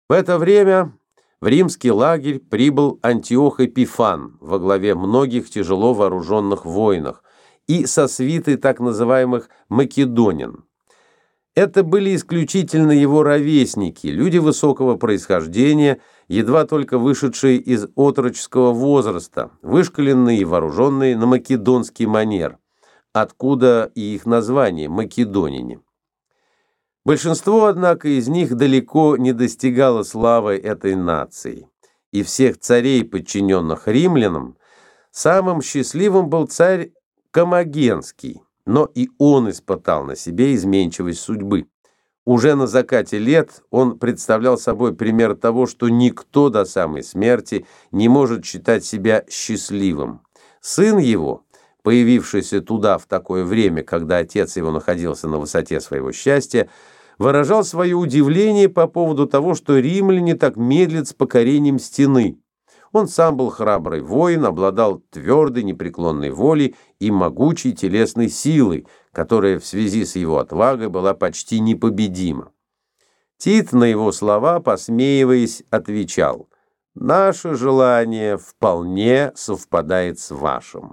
В это время в римский лагерь прибыл Антиох Эпифан во главе многих тяжело вооруженных воинов и со свитой так называемых македонин. Это были исключительно его ровесники, люди высокого происхождения, едва только вышедшие из отроческого возраста, вышколенные и вооруженные на македонский манер, откуда и их название «македонине». Большинство, однако, из них далеко не достигало славы этой нации, и всех царей, подчиненных римлянам, самым счастливым был царь Комагенский, но и он испытал на себе изменчивость судьбы. Уже на закате лет он представлял собой пример того, что никто до самой смерти не может считать себя счастливым. Сын его, появившийся туда в такое время, когда отец его находился на высоте своего счастья, выражал свое удивление по поводу того, что римляне так медлят с покорением стены. Он сам был храбрый воин, обладал твердой, непреклонной волей и могучей телесной силой, которая в связи с его отвагой была почти непобедима. Тит на его слова, посмеиваясь, отвечал: «Наше желание вполне совпадает с вашим».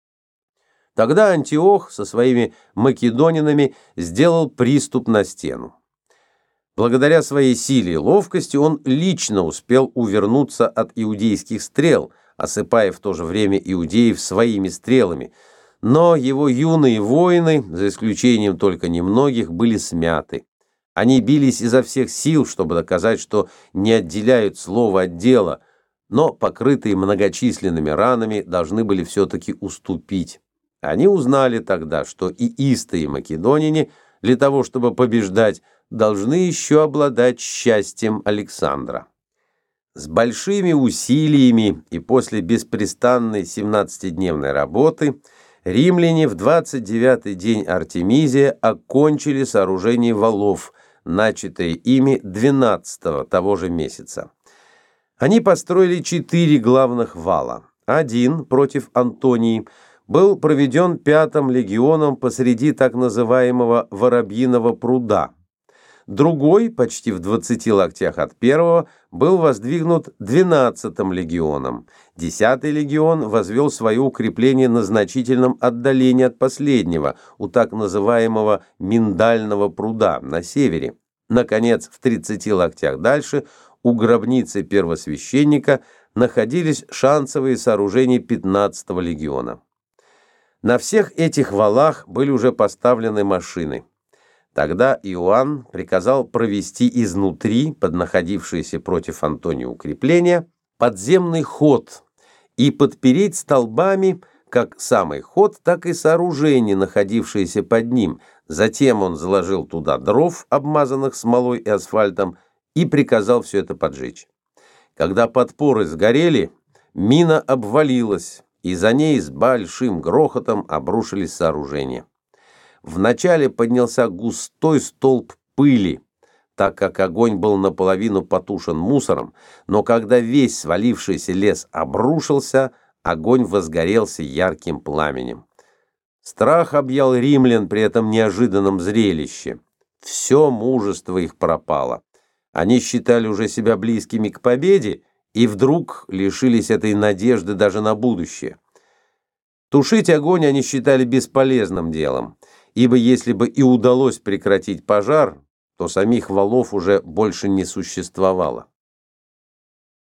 Тогда Антиох со своими македонинами сделал приступ на стену. Благодаря своей силе и ловкости он лично успел увернуться от иудейских стрел, осыпая в то же время иудеев своими стрелами, но его юные воины, за исключением только немногих, были смяты. Они бились изо всех сил, чтобы доказать, что не отделяют слово от дела, но, покрытые многочисленными ранами, должны были все-таки уступить. Они узнали тогда, что и истые македонине для того, чтобы побеждать, должны еще обладать счастьем Александра. С большими усилиями и после беспрестанной 17-дневной работы римляне в 29-й день Артемизия окончили сооружение валов, начатое ими 12-го того же месяца. Они построили 4 главных вала. Один против Антонии был проведен 5-м легионом посреди так называемого Воробьиного пруда. Другой, почти в 20 локтях от первого, был воздвигнут 12-м легионом. 10-й легион возвел свое укрепление на значительном отдалении от последнего, у так называемого Миндального пруда на севере. Наконец, в 30 локтях дальше, у гробницы первосвященника, находились шансовые сооружения 15-го легиона. На всех этих валах были уже поставлены машины. Тогда Иоанн приказал провести изнутри, под находившиеся против Антония укрепления, подземный ход и подпереть столбами как самый ход, так и сооружения, находившиеся под ним. Затем он заложил туда дров, обмазанных смолой и асфальтом, и приказал все это поджечь. Когда подпоры сгорели, мина обвалилась, и за ней с большим грохотом обрушились сооружения. Вначале поднялся густой столб пыли, так как огонь был наполовину потушен мусором, но когда весь свалившийся лес обрушился, огонь возгорелся ярким пламенем. Страх объял римлян при этом неожиданном зрелище. Все мужество их пропало. Они считали уже себя близкими к победе и вдруг лишились этой надежды даже на будущее. Тушить огонь они считали бесполезным делом, ибо если бы и удалось прекратить пожар, то самих валов уже больше не существовало.